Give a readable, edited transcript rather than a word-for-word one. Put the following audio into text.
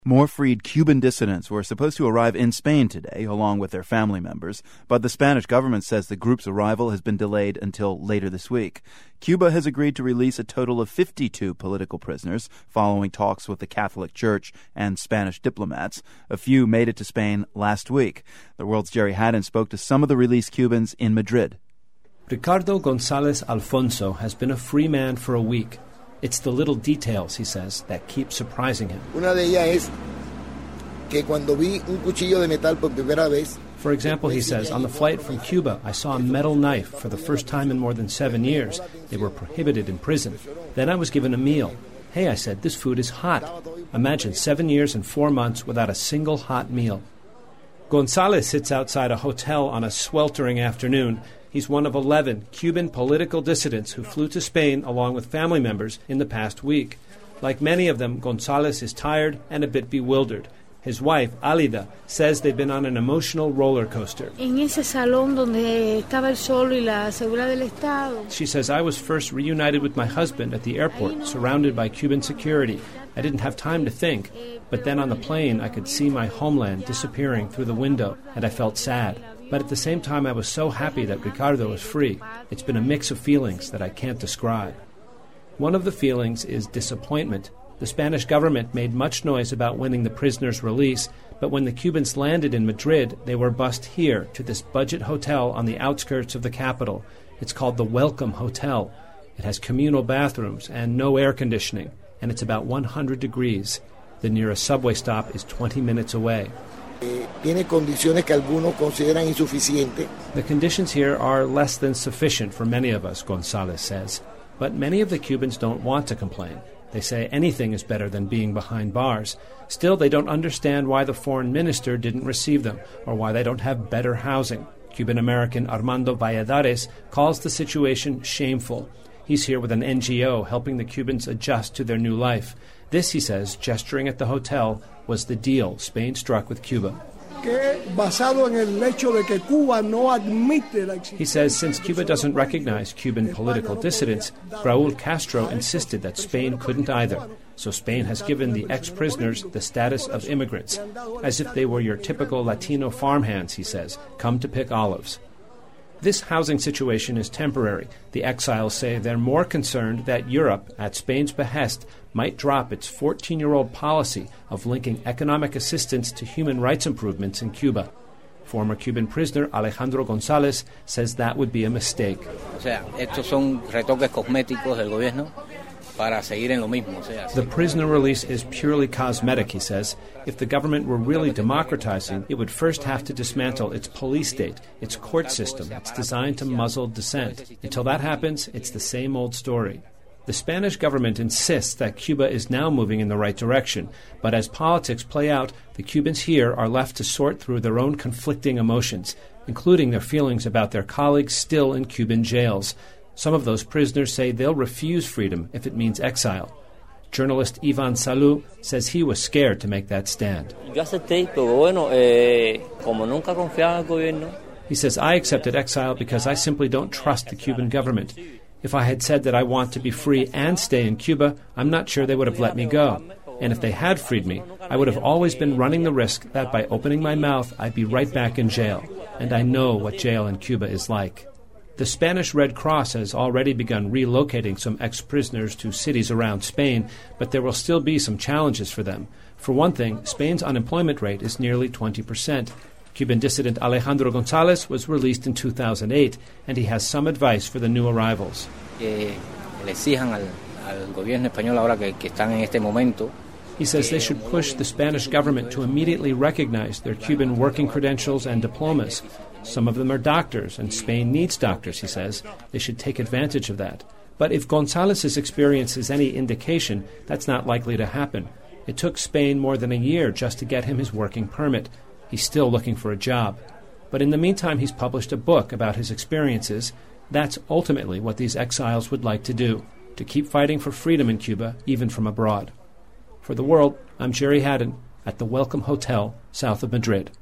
More freed Cuban dissidents were supposed to arrive in Spain today, along with their family members, but the Spanish government says the group's arrival has been delayed until later this week. Cuba has agreed to release a total of 52 political prisoners, following talks with the Catholic Church and Spanish diplomats. A few made it to Spain last week. The World's Jerry Haddon spoke to some of the released Cubans in Madrid. Ricardo González Alfonso has been a free man for a week. It's the little details, he says, that keep surprising him. For example, he says, on the flight from Cuba, I saw a metal knife for the first time in more than 7 years. They were prohibited in prison. Then I was given a meal. Hey, I said, this food is hot. Imagine 7 years and 4 months without a single hot meal. González sits outside a hotel on a sweltering afternoon. He's one of 11 Cuban political dissidents who flew to Spain along with family members in the past week. Like many of them, González is tired and a bit bewildered. His wife, Alida, says they've been on an emotional roller coaster. She says, I was first reunited with my husband at the airport, surrounded by Cuban security. I didn't have time to think. But then on the plane, I could see my homeland disappearing through the window, and I felt sad. But at the same time, I was so happy that Ricardo is free. It's been a mix of feelings that I can't describe. One of the feelings is disappointment. The Spanish government made much noise about winning the prisoners' release, but when the Cubans landed in Madrid, they were bused here to this budget hotel on the outskirts of the capital. It's called the Welcome Hotel. It has communal bathrooms and no air conditioning, and it's about 100 degrees. The nearest subway stop is 20 minutes away. The conditions here are less than sufficient for many of us, González says. But many of the Cubans don't want to complain. They say anything is better than being behind bars. Still, they don't understand why the foreign minister didn't receive them, or why they don't have better housing. Cuban-American Armando Valladares calls the situation shameful. He's here with an NGO helping the Cubans adjust to their new life. This, he says, gesturing at the hotel, was the deal Spain struck with Cuba. He says since Cuba doesn't recognize Cuban political dissidents, Raúl Castro insisted that Spain couldn't either. So Spain has given the ex-prisoners the status of immigrants, as if they were your typical Latino farmhands, he says, come to pick olives. This housing situation is temporary. The exiles say they're more concerned that Europe, at Spain's behest, might drop its 14-year-old policy of linking economic assistance to human rights improvements in Cuba. Former Cuban prisoner Alejandro González says that would be a mistake. The prisoner release is purely cosmetic, he says. If the government were really democratizing, it would first have to dismantle its police state, its court system that's designed to muzzle dissent. Until that happens, it's the same old story. The Spanish government insists that Cuba is now moving in the right direction, but as politics play out, the Cubans here are left to sort through their own conflicting emotions, including their feelings about their colleagues still in Cuban jails. Some of those prisoners say they'll refuse freedom if it means exile. Journalist Ivan Salou says he was scared to make that stand. He says, I accepted exile because I simply don't trust the Cuban government. If I had said that I want to be free and stay in Cuba, I'm not sure they would have let me go. And if they had freed me, I would have always been running the risk that by opening my mouth, I'd be right back in jail. And I know what jail in Cuba is like. The Spanish Red Cross has already begun relocating some ex-prisoners to cities around Spain, but there will still be some challenges for them. For one thing, Spain's unemployment rate is nearly 20%. Cuban dissident Alejandro González was released in 2008, and he has some advice for the new arrivals. He says they should push the Spanish government to immediately recognize their Cuban working credentials and diplomas. Some of them are doctors, and Spain needs doctors, he says. They should take advantage of that. But if González's experience is any indication, that's not likely to happen. It took Spain more than a year just to get him his working permit. He's still looking for a job. But in the meantime, he's published a book about his experiences. That's ultimately what these exiles would like to do, to keep fighting for freedom in Cuba, even from abroad. For The World, I'm Jerry Haddon at the Welcome Hotel, south of Madrid.